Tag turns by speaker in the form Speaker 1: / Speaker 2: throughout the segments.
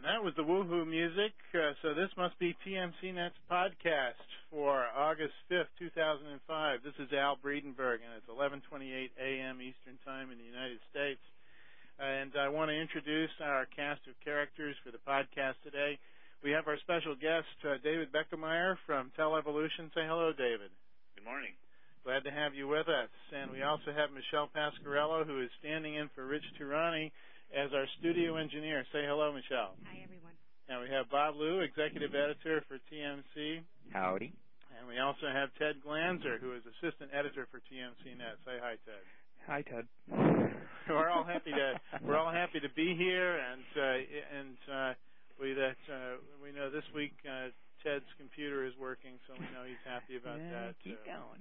Speaker 1: that was the Woohoo music. So this must be TMCNet's podcast for August 5th, 2005. This is Al Breedenberg, and it's 11:28 a.m. Eastern Time in the United States. And I want to introduce our cast of characters for the podcast today. We have our special guest, David Beckemeyer from Televolution. Say hello, David.
Speaker 2: Good morning.
Speaker 1: Glad to have you with us. And we also have Michelle Pasquarello, who is standing in for Rich Tirani as our studio engineer. Say hello, Michelle.
Speaker 3: Hi, everyone.
Speaker 1: And we have Bob Liu, executive editor for TMC.
Speaker 4: Howdy.
Speaker 1: And we also have Ted Glanzer, who is assistant editor for TMCNet. Say hi, Ted.
Speaker 4: Hi, Ted.
Speaker 1: We're all happy to be here, and we know this week Ted's computer is working, so we know he's happy about that.
Speaker 4: Keep going.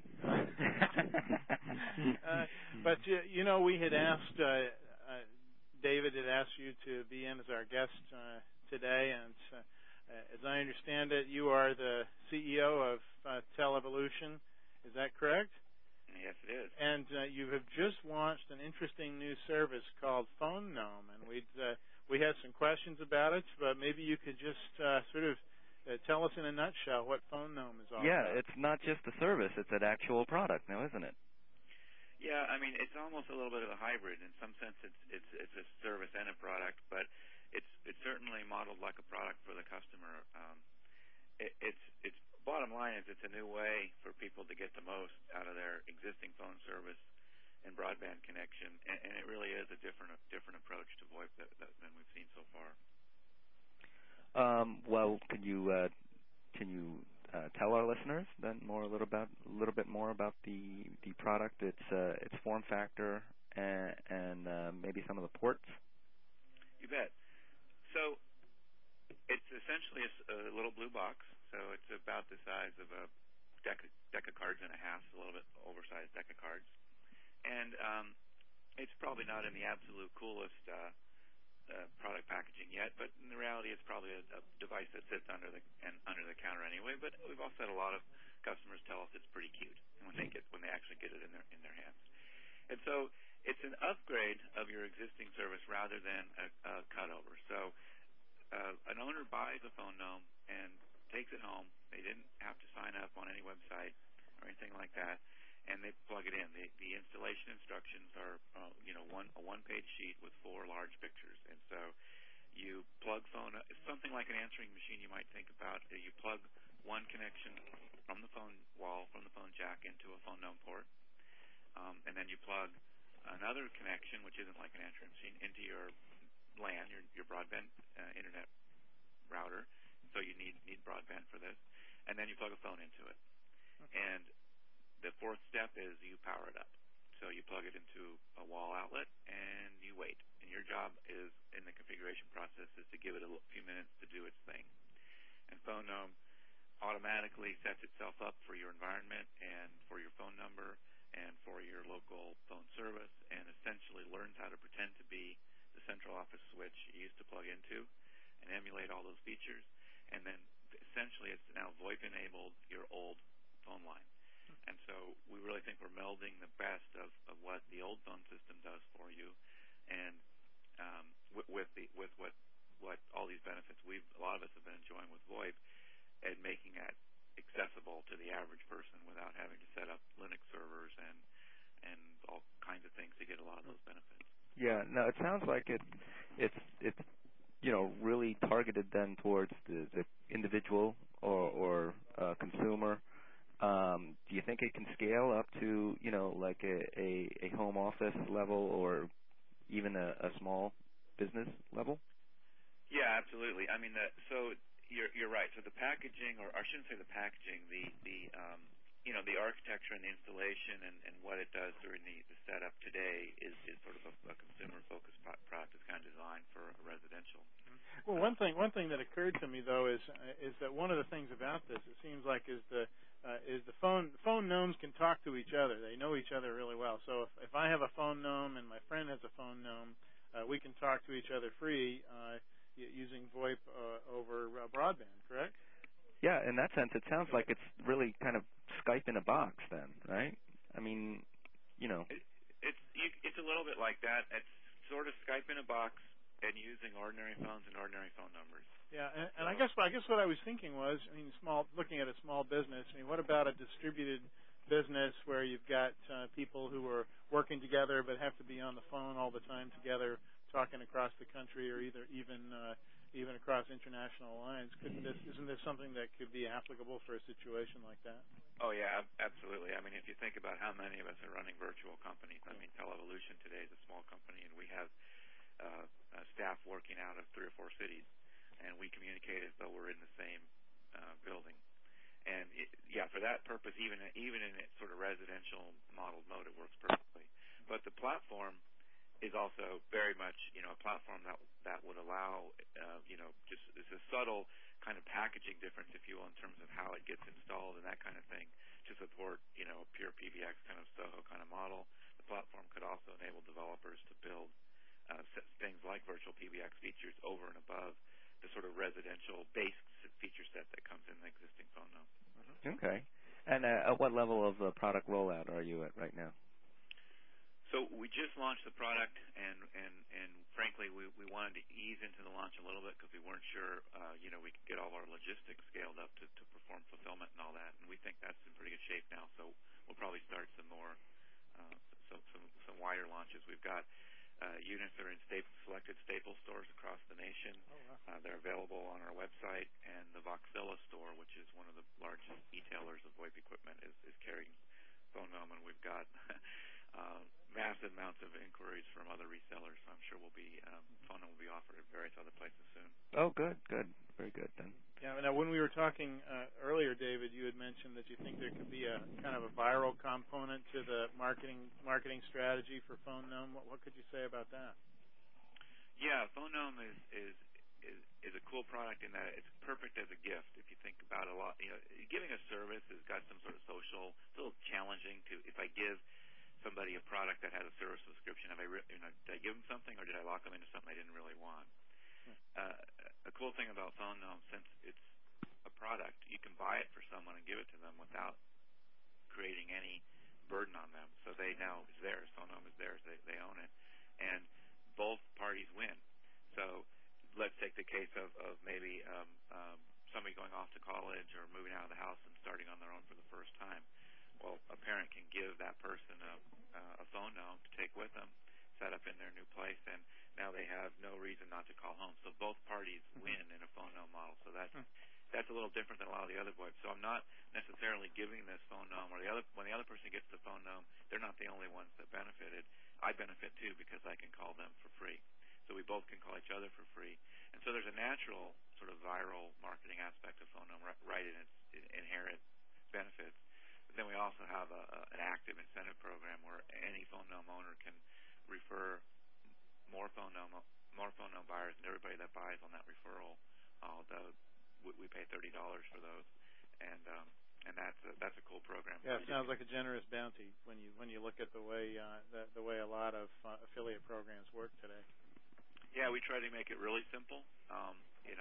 Speaker 1: But we had asked David had asked you to be in as our guest today, and as I understand it, you are the CEO of Televolution. Is that correct?
Speaker 2: Yes, it is.
Speaker 1: And you have just launched an interesting new service called Phone Gnome, and we had some questions about it, but maybe you could just sort of tell us in a nutshell what Phone Gnome is all about.
Speaker 4: Yeah, it's not just a service; it's an actual product now, isn't it?
Speaker 2: Yeah, I me's almost a little bit of a hybrid. In some sense, it's a service and a product, but it's certainly modeled like a product for the customer. It's bottom line is it's a new way for people to get the most out of their existing phone service and broadband connection, and it really is a different approach to VoIP than we've seen so far.
Speaker 4: Well, can you tell our listeners then a little bit more about the product, its form factor, and maybe some of the ports?
Speaker 2: You bet. So it's essentially a little blue box. So it's about the size of a deck of cards and a half, a little bit oversized deck of cards, and it's probably not in the absolute coolest product packaging yet, but in the reality, it's probably a device that sits under the counter anyway. But we've also had a lot of customers tell us it's pretty cute when they actually get it in their hands. And so it's an upgrade of your existing service rather than a cutover. So an owner buys a Phone Gnome and takes it home. They didn't have to sign up on any website or anything like that, and they plug it in. The installation instructions are, a one-page sheet with 4 large pictures. And so you plug it's something like an answering machine you might think about. You plug one connection from the phone wall, from the phone jack, into a Phone Gnome port, and then you plug another connection, which isn't like an answering machine, into your LAN, your broadband internet router. So you need broadband for this, and then you plug a phone into it. Okay. And the fourth step is you power it up. So you plug it into a wall outlet, and you wait. And your job is, in the configuration process, is to give it a few minutes to do its thing. And Phone Gnome automatically sets itself up for your environment and for your phone number and for your local phone service, and essentially learns how to pretend to be the central office switch you used to plug into and emulate all those features. And then essentially it's now VoIP-enabled your old phone line. And so we really think we're melding the best of what the old phone system does for you, and with what all these benefits a lot of us have been enjoying with VoIP, and making that accessible to the average person without having to set up Linux servers and all kinds of things to get a lot of those benefits.
Speaker 4: Yeah, no, it sounds like it's really targeted then towards the individual or consumer. Do you think it can scale up to, like a home office level or even a small business level?
Speaker 2: Yeah, absolutely. So you're right. So the packaging, or I shouldn't say the packaging, the architecture and the installation and what it does during the setup today is sort of a consumer-focused product. It's kind of designed for a residential.
Speaker 1: Well, one thing that occurred to me though is that one of the things about this, it seems like, is the phone gnomes can talk to each other. They know each other really well. So if I have a Phone Gnome and my friend has a Phone Gnome, we can talk to each other free using VoIP over broadband. Correct?
Speaker 4: Yeah, in that sense, it sounds like it's really kind of Skype in a box then, right?
Speaker 2: It's a little bit like that. It's sort of Skype in a box and using ordinary phones and ordinary phone numbers.
Speaker 1: Yeah, and I guess what I was thinking was, I mean, looking at a small business. I mean, what about a distributed business where you've got people who are working together but have to be on the phone all the time together, talking across the country, or even across international lines? Isn't this something that could be applicable for a situation like that?
Speaker 2: Oh yeah, absolutely. I mean, if you think about how many of us are running virtual companies, I mean, Televolution today is a small company, and we have staff working out of 3 or 4 cities, and we communicate as though we're in the same building. And for that purpose, even in its sort of residential modeled mode, it works perfectly. But the platform is also very much, a platform that would allow, just it's a subtle kind of packaging difference, if you will, in terms of how it gets installed and that kind of thing to support, a pure PBX kind of Soho kind of model. The platform could also enable developers to build things like virtual PBX features over and above the sort of residential base feature set that comes in the existing phone gnome.
Speaker 4: Okay. And at what level of product rollout are you at right now?
Speaker 2: So we just launched the product, and frankly, we wanted to ease into the launch a little bit because we weren't sure, we could get all our logistics scaled up to perform fulfillment and all that. And we think that's in pretty good shape now. So we'll probably start some more, some wider launches. We've got units that are in selected Staples stores across the nation.
Speaker 1: Oh, wow.
Speaker 2: They're available on our website, and the Voxilla store, which is one of the largest retailers of VoIP equipment, is carrying phone gnome, and we've got massive amounts of inquiries from other resellers. So I'm sure phone gnome will be offered at various other places soon.
Speaker 4: Oh, good, very good then.
Speaker 1: Yeah. Now, when we were talking earlier, David, you had mentioned that you think there could be a kind of a viral component to the marketing strategy for phone gnome. What could you say about that?
Speaker 2: Yeah, phone gnome is a cool product in that it's perfect as a gift. If you think about a lot, giving a service has got some sort of social. It's a little challenging to. If I give somebody a product that has a service subscription, did I give them something, or did I lock them into something they didn't really want? A cool thing about phone gnome, since it's a product, you can buy it for someone and give it to them without creating any burden on them. So it's theirs. Phone gnome is theirs. They own it, and both parties win. So let's take the case of maybe somebody going off to college or moving out of the house and starting on their own for the first time. Well, a parent can give that person a phone gnome to take with them, set up in their new place, and now they have no reason not to call home. So both parties win in a phone gnome model. So that's a little different than a lot of the other VoIP. So I'm not necessarily giving this phone gnome, or when the other person gets the phone gnome, they're not the only ones that benefited. I benefit too because I can call them for free. So we both can call each other for free. And so there's a natural sort of viral marketing aspect of phone gnome right in its inherent benefits. But then we also have an active incentive program where any phone gnome owner can refer more phone gnome buyers, and everybody that buys on that referral, we pay $30 for those, and that's a cool program.
Speaker 1: Yeah, it sounds like a generous bounty when you look at the way a lot of affiliate programs work today.
Speaker 2: Yeah, we try to make it really simple, and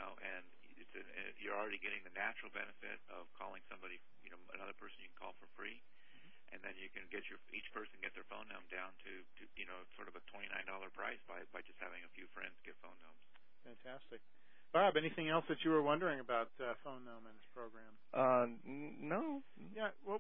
Speaker 2: you're already getting the natural benefit of calling somebody, another person you can call for free. And then you can get each person get their phone gnome down to sort of a $29 price by just having a few friends get phone gnomes.
Speaker 1: Fantastic. Bob, anything else that you were wondering about phone gnome and this program?
Speaker 4: No.
Speaker 1: Yeah. Well,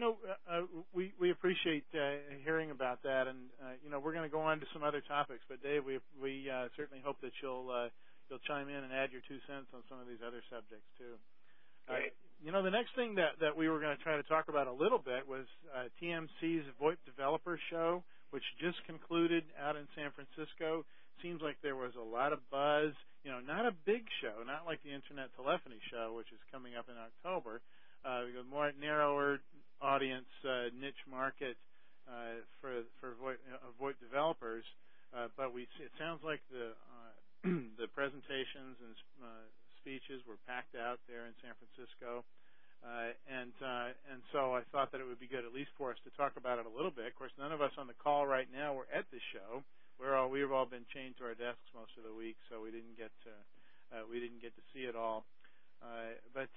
Speaker 1: we appreciate hearing about that, and we're going to go on to some other topics. But Dave, we certainly hope that you'll chime in and add your 2 cents on some of these other subjects too.
Speaker 2: Great.
Speaker 1: The next thing that we were going to try to talk about a little bit was TMC's VoIP Developer Show, which just concluded out in San Francisco. Seems like there was a lot of buzz. Not a big show, not like the Internet Telephony Show, which is coming up in October. More narrower audience, niche market for VoIP developers. But it sounds like the presentations and speeches were packed out there in San Francisco, and so I thought that it would be good at least for us to talk about it a little bit. Of course, none of us on the call right now were at the show. We've all been chained to our desks most of the week, so we didn't get to see it all. But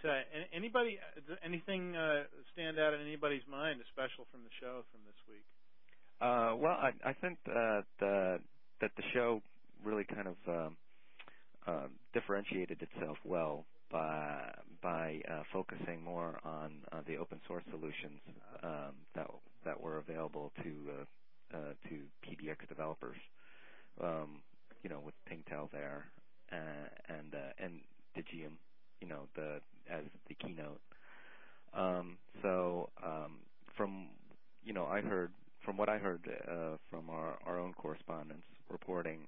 Speaker 1: anything stand out in anybody's mind, especially from the show from this week?
Speaker 4: Well, I think that the show really kind of differentiated itself well by focusing more on the open source solutions that were available to PBX developers. With Pingtel there and Digium, as the keynote. From what I heard from our own correspondents reporting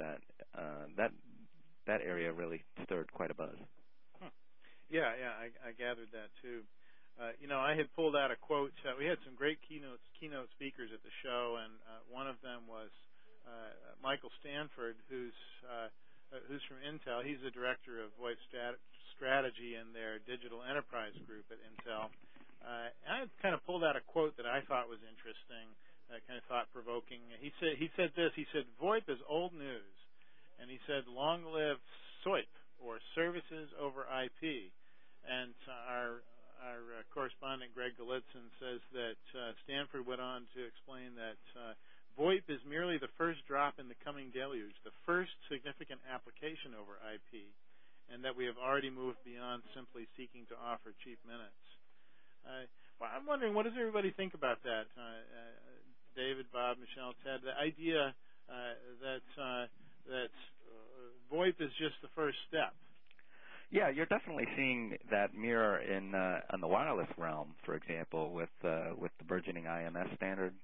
Speaker 4: that area really stirred quite a buzz.
Speaker 1: Yeah, I gathered that too. I had pulled out a quote. We had some great keynote speakers at the show, and one of them was Michael Stanford, who's from Intel. He's the director of VoIP strategy in their digital enterprise group at Intel. I kind of pulled out a quote that I thought was interesting, kind of thought-provoking. He said this. He said, "VoIP is old news," and he said, "Long live SOIP, or Services over IP." And our correspondent Greg Galitzin says that Stanford went on to explain that VoIP is merely the first drop in the coming deluge, the first significant application over IP, and that we have already moved beyond simply seeking to offer cheap minutes. Well, I'm wondering, what does everybody think about that? David, Bob, Michelle, Ted, the idea that VoIP is just the first step.
Speaker 4: Yeah, you're definitely seeing that mirror on the wireless realm, for example, with the burgeoning IMS standard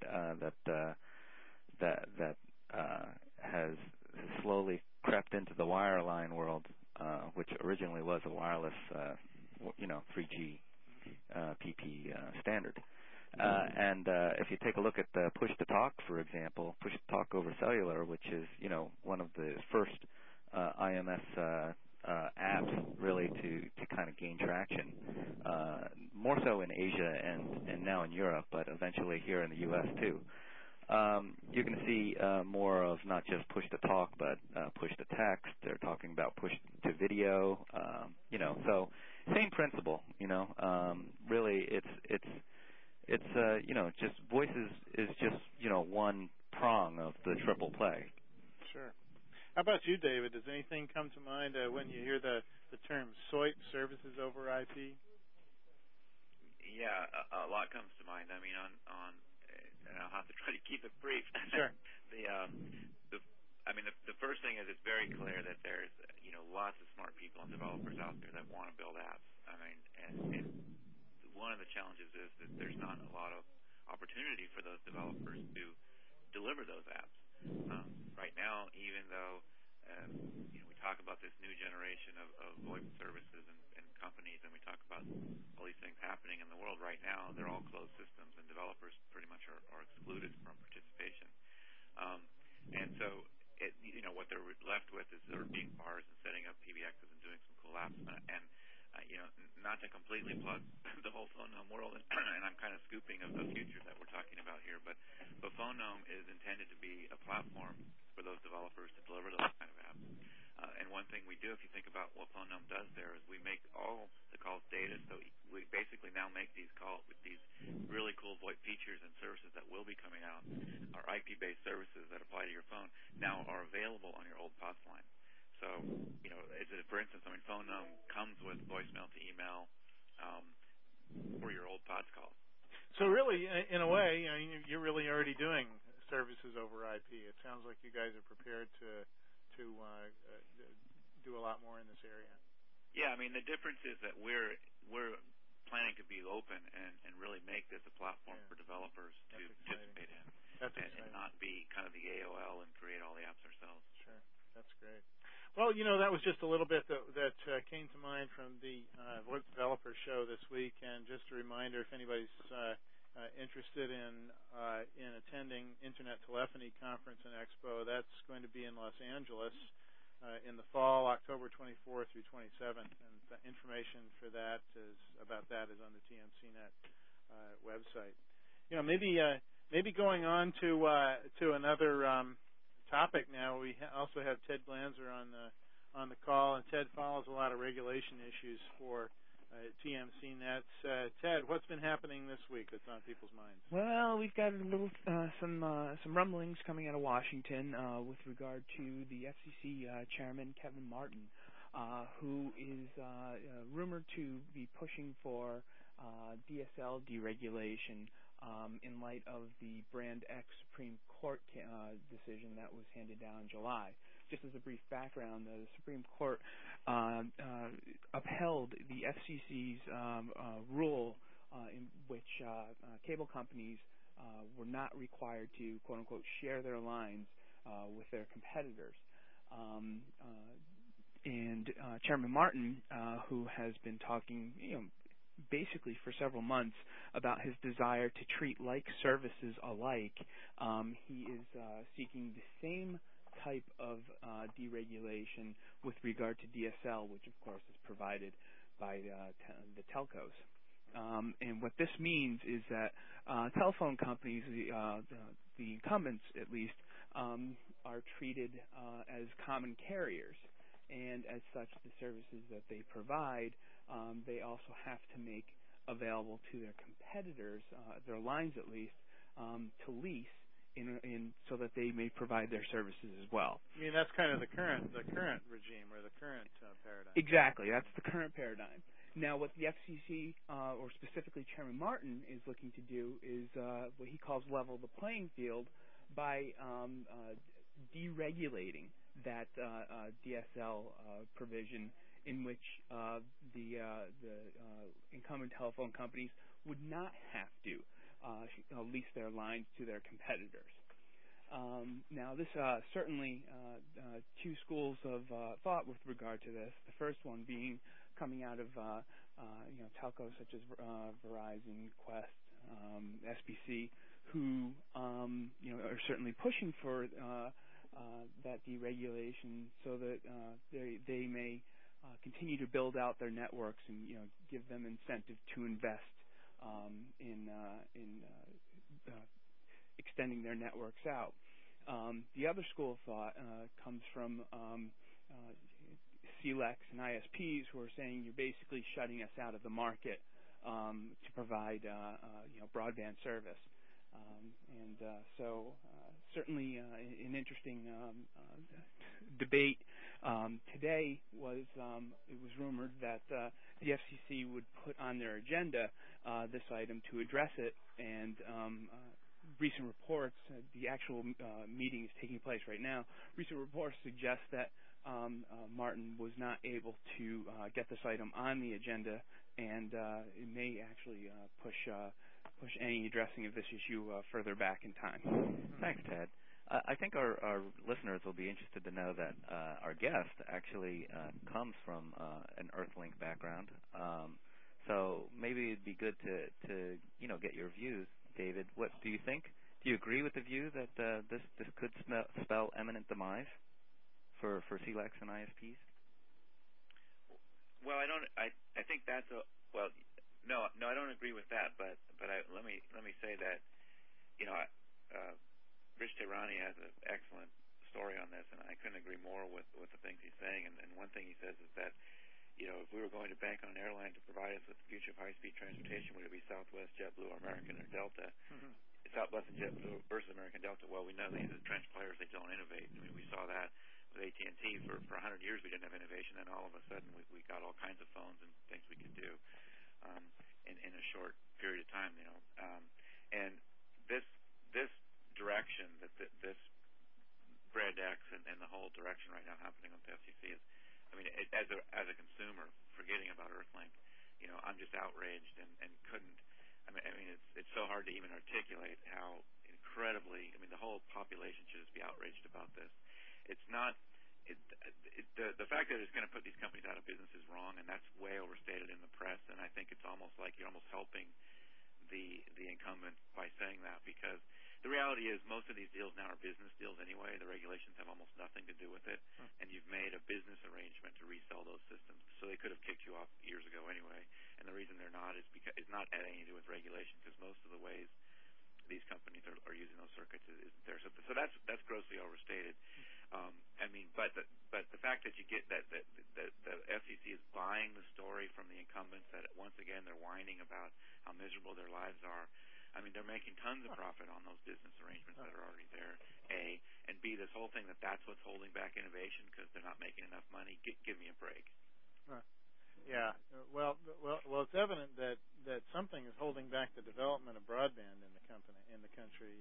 Speaker 4: that has slowly crept into the wireline world, which originally was a wireless, 3G PP standard. And if you take a look at the push-to-talk, for example, push-to-talk over cellular, which is one of the first IMS apps really to kind of gain traction, more so in Asia and now in Europe, but eventually here in the U.S. too. You're going to see more of not just push-to-talk, but push-to-text. They're talking about push-to-video. So same principle. Really, it's just voice is just one prong of the triple play.
Speaker 1: Sure. How about you, David? Does anything come to mind when you hear the term SOIP, Services over IP?
Speaker 2: Yeah, a lot comes to mind. I mean, on and I'll have to try to keep it brief.
Speaker 1: Sure.
Speaker 2: The first thing is it's very clear that there's lots of smart people and developers out there that want to build apps. I mean, and one of the challenges is that there's not a lot of opportunity for those developers to deliver those apps. Right now, even though we talk about this new generation of VoIP services and companies, and we talk about all these things happening in the world right now, they're all closed systems, and developers pretty much are excluded from participation. And so, what they're left with is sort of being bars and setting up PBXs and doing some cool apps. And not to completely plug the whole PhoneGnome world, and I'm kind of scooping of the future that we're talking about here, but PhoneGnome is intended to be a platform for those developers to deliver those kind of apps. And one thing we do, if you think about what PhoneGnome does there, is we make all the calls data. So we basically now make these calls with these really cool VoIP features and services that will be coming out. Our IP-based services that apply to your phone now are available on your old POTS line. So, for instance, PhoneGnome comes with voicemail to email for your old POTS calls.
Speaker 1: So really, in a way, you're really already doing services over IP. It sounds like you guys are prepared to do a lot more in this area.
Speaker 2: Yeah, the difference is that we're planning to be open and really make this a platform for developers to participate in. And not be kind of the AOL and create all the apps ourselves.
Speaker 1: Sure. That's great. Well, that was just a little bit that came to mind from the VoIP Developer Show this week. And just a reminder, if anybody's interested in attending Internet Telephony Conference and Expo, that's going to be in Los Angeles in the fall, October 24th through 27th. And the information for that is on the TMCnet website. Maybe going on to another topic now. We also have Ted Glanzer on the call, and Ted follows a lot of regulation issues for TMC Nets. Ted, what's been happening this week that's on people's minds?
Speaker 3: Well, we've got a little some rumblings coming out of Washington with regard to the FCC chairman Kevin Martin, who is rumored to be pushing for DSL deregulation in light of the Brand X Supreme Court decision that was handed down in July. Just as a brief background, the Supreme Court upheld the FCC's rule in which cable companies were not required to, quote-unquote, share their lines with their competitors. And Chairman Martin, who has been talking, basically for several months about his desire to treat like services alike, he is seeking the same type of deregulation with regard to DSL, which of course is provided by the telcos. And what this means is that telephone companies, the incumbents at least, are treated as common carriers, and as such the services that they provide, they also have to make available to their competitors, their lines at least, to lease so that they may provide their services as well.
Speaker 1: I mean, that's kind of the current regime or the current paradigm.
Speaker 3: Exactly, that's the current paradigm. Now, what the FCC, or specifically Chairman Martin, is looking to do is what he calls level the playing field by deregulating that DSL provision, in which the incumbent telephone companies would not have to lease their lines to their competitors. Now, this certainly two schools of thought with regard to this. The first one being coming out of telcos such as Verizon, Qwest, SBC, who are certainly pushing for that deregulation so that they may continue to build out their networks and give them incentive to invest in extending their networks out. The other school of thought comes from CLECs and ISPs, who are saying you're basically shutting us out of the market to provide broadband service. So certainly an interesting debate. Today it was rumored that the FCC would put on their agenda this item to address it, and recent reports, the actual meeting is taking place right now, recent reports suggest that Martin was not able to get this item on the agenda, and it may actually push any addressing of this issue further back in time.
Speaker 4: Thanks, Ted. I think our listeners will be interested to know that our guest actually comes from an Earthlink background. So maybe it'd be good to get your views, David. What do you think? Do you agree with the view that this could spell imminent demise for CLECs and ISPs?
Speaker 2: Well, I don't. I think that's a well. No, I don't agree with that. But let me say that Rich Tehrani has an excellent story on this, and I couldn't agree more with the things he's saying. And one thing he says is that if we were going to bank on an airline to provide us with the future of high-speed transportation, would it be Southwest, JetBlue, or American, or Delta? Mm-hmm. Southwest and JetBlue versus American Delta. Well, we know these are trench players; they don't innovate. I mean, we saw that with AT&T for 100 years. We didn't have innovation, and all of a sudden we got all kinds of phones and things we could do in a short period of time. And this direction that this Brand X and the whole direction right now happening on the FCC is, I mean, as a consumer, forgetting about Earthlink, I'm just outraged and couldn't. I mean, it's so hard to even articulate how incredibly. I mean, the whole population should just be outraged about this. It's not. The fact that it's going to put these companies out of business is wrong, and that's way overstated in the press. And I think it's almost like you're almost helping the incumbent by saying that, because the reality is most of these deals now are business deals anyway. The regulations have almost nothing to do with it, and you've made a business arrangement to resell those systems. So they could have kicked you off years ago anyway. And the reason they're not is because it's not anything to do with regulation, because most of the ways these companies are using those circuits isn't there. So that's grossly overstated. I mean, but the fact that you get that the FCC is buying the story from the incumbents at miserable their lives are. I mean, they're making tons of profit on those business arrangements that are already there, A. And B, this whole thing that's what's holding back innovation because they're not making enough money. Give me a break.
Speaker 1: Huh. Yeah. Well, it's evident that something is holding back the development of broadband in the country,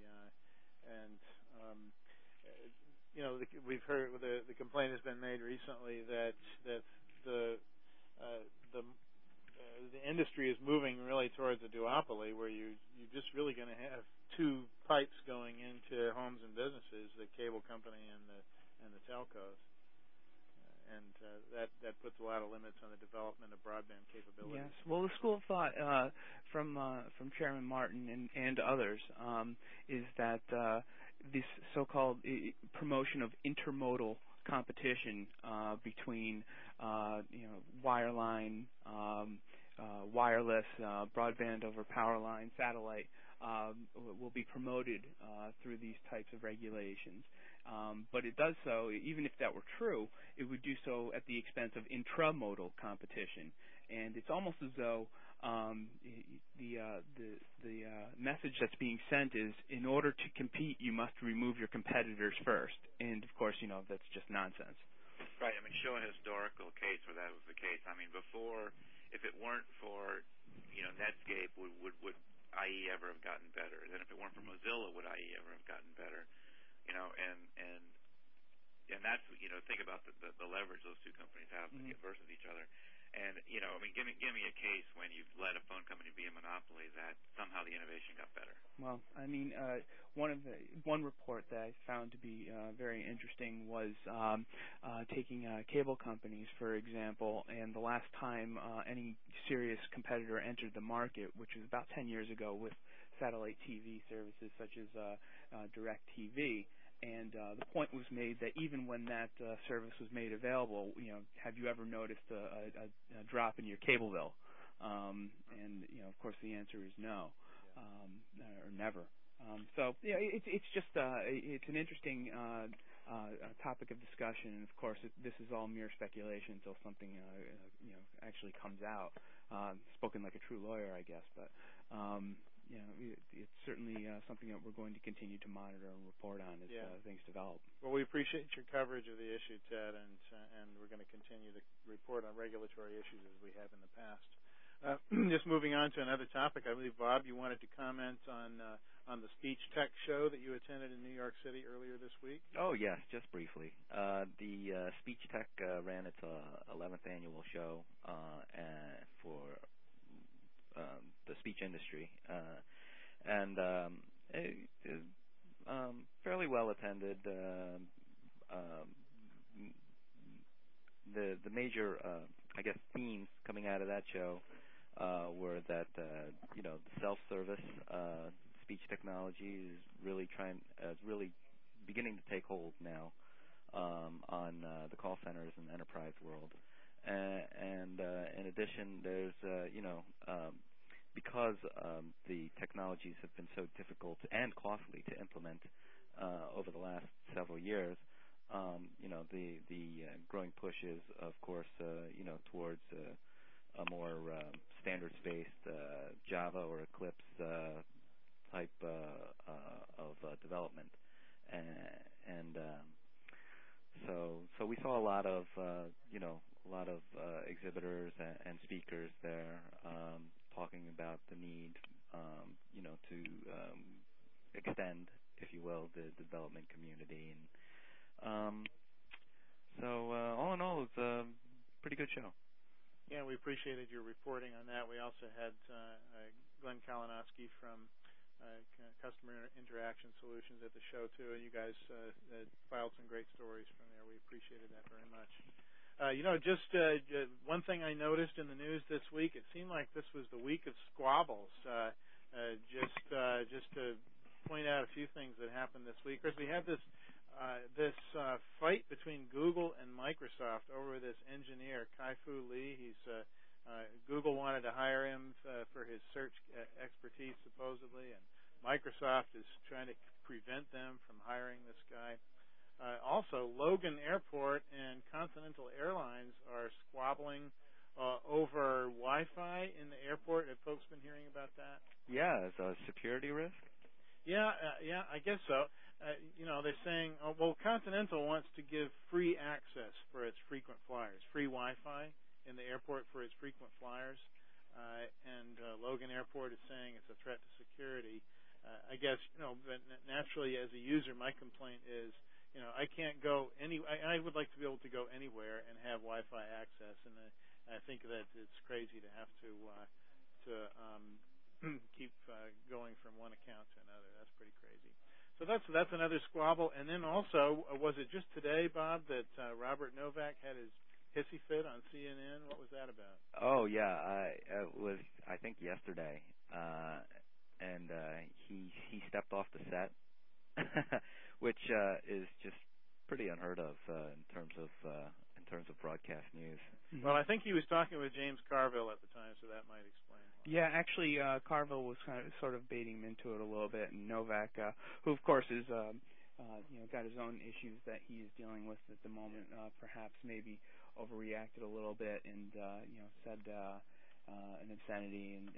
Speaker 1: we've heard the complaint has been made recently that the industry is moving really towards a duopoly where you're just really going to have two pipes going into homes and businesses, the cable company and the telcos. That puts a lot of limits on the development of broadband capabilities.
Speaker 3: Yes. Well, the school of thought from Chairman Martin and others is that this so-called promotion of intermodal competition between wireline, wireless, broadband over power line, satellite will be promoted through these types of regulations. But it does so, even if that were true, it would do so at the expense of intramodal competition. And it's almost as though the message that's being sent is, in order to compete, you must remove your competitors first. And, of course, that's just nonsense.
Speaker 2: Right. I mean, show a historical case where that was the case. I mean, before, if it weren't for, Netscape, would IE ever have gotten better? Then if it weren't for Mozilla, would IE ever have gotten better? And that's, think about the leverage those two companies have versus each other. And, give me a case when you've let a phone company be a monopoly that somehow the innovation got better.
Speaker 3: Well, I mean, one report that I found to be very interesting was taking cable companies, for example, and the last time any serious competitor entered the market, which was about 10 years ago with satellite TV services such as DirecTV. And the point was made that even when that service was made available, have you ever noticed a drop in your cable bill? And of course, the answer is no, or never. So it's just it's an interesting topic of discussion. And of course, this is all mere speculation until something actually comes out. Spoken like a true lawyer, I guess, but. It's certainly something that we're going to continue to monitor and report on as things develop.
Speaker 1: Well, we appreciate your coverage of the issue, Ted, and we're going to continue to report on regulatory issues as we have in the past. Just moving on to another topic, I believe, Bob, you wanted to comment on the Speech Tech show that you attended in New York City earlier this week.
Speaker 4: Oh, yes, just briefly. The Speech Tech ran its 11th annual show for the speech industry, and it is fairly well attended. The major, I guess, themes coming out of that show were that the self-service speech technology is really beginning to take hold now on the call centers and enterprise world. And in addition, there's because the technologies have been so difficult and costly to implement over the last several years, the growing push is, of course, towards a more standards-based Java or Eclipse type of development, and so we saw a lot of exhibitors and speakers there talking about the need to extend, if you will, the development community, and so all in all, it's a pretty good show.
Speaker 1: Yeah, we appreciated your reporting on that. We also had Glenn Kalinowski from Customer Interaction Solutions at the show, too, and you guys filed some great stories from there. We appreciated that very much. Just one thing I noticed in the news this week, it seemed like this was the week of squabbles. Just to point out a few things that happened this week. Of course, we had this fight between Google and Microsoft over this engineer, Kai-Fu Lee. Google wanted to hire him for his search expertise, supposedly, and Microsoft is trying to prevent them from hiring this guy. Also, Logan Airport and Continental Airlines are squabbling over Wi-Fi in the airport. Have folks been hearing about that?
Speaker 4: Yeah, as a security risk.
Speaker 1: Yeah, I guess so. They're saying, Continental wants to give free access for its frequent flyers, free Wi-Fi in the airport for its frequent flyers, and Logan Airport is saying it's a threat to security. I guess, but naturally as a user, my complaint is, I can't go I would like to be able to go anywhere and have Wi-Fi access, and I think that it's crazy to have to keep going from one account to another. That's pretty crazy. So that's another squabble. And then also, was it just today, Bob, that Robert Novak had his hissy fit on CNN? What was that about?
Speaker 4: Oh yeah, it was I think yesterday, and he stepped off the set, which is just pretty unheard of in terms of broadcast news.
Speaker 3: Mm-hmm.
Speaker 1: Well, I think he was talking with James Carville at the time, so that might explain.
Speaker 3: Yeah, actually, Carville was sort of baiting him into it a little bit, and Novak, who of course is, got his own issues that he is dealing with at the moment, perhaps maybe overreacted a little bit and said an obscenity and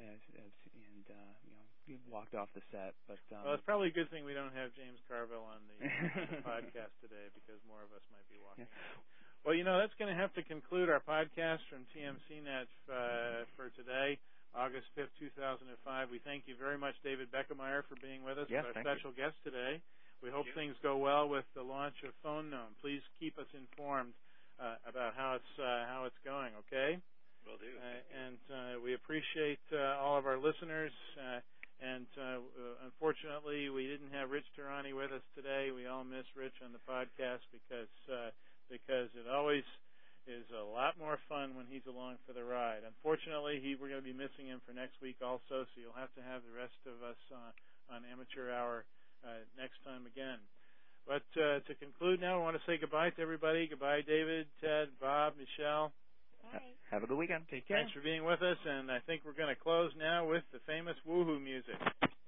Speaker 3: walked off the set. But
Speaker 1: well, it's probably a good thing we don't have James Carville on the podcast today, because more of us might be walking.
Speaker 3: Yeah.
Speaker 1: Well, that's going to have to conclude our podcast from TMCnet for today, August 5th, 2005. We thank you very much, David Beckemeyer, for being with us as our special guest today. We hope things go well with the launch of PhoneGnome. Please keep us informed about how it's going, okay?
Speaker 2: Will do.
Speaker 1: And we appreciate all of our listeners. And unfortunately, we didn't have Rich Tirani with us today. We all miss Rich on the podcast because it always is a lot more fun when he's along for the ride. Unfortunately, we're going to be missing him for next week also, so you'll have to have the rest of us on Amateur Hour next time again. But to conclude now, I want to say goodbye to everybody. Goodbye, David, Ted, Bob, Michelle.
Speaker 5: Bye.
Speaker 4: Have a good weekend.
Speaker 3: Take care.
Speaker 1: Thanks for being with us, and I think we're going to close now with the famous woohoo music.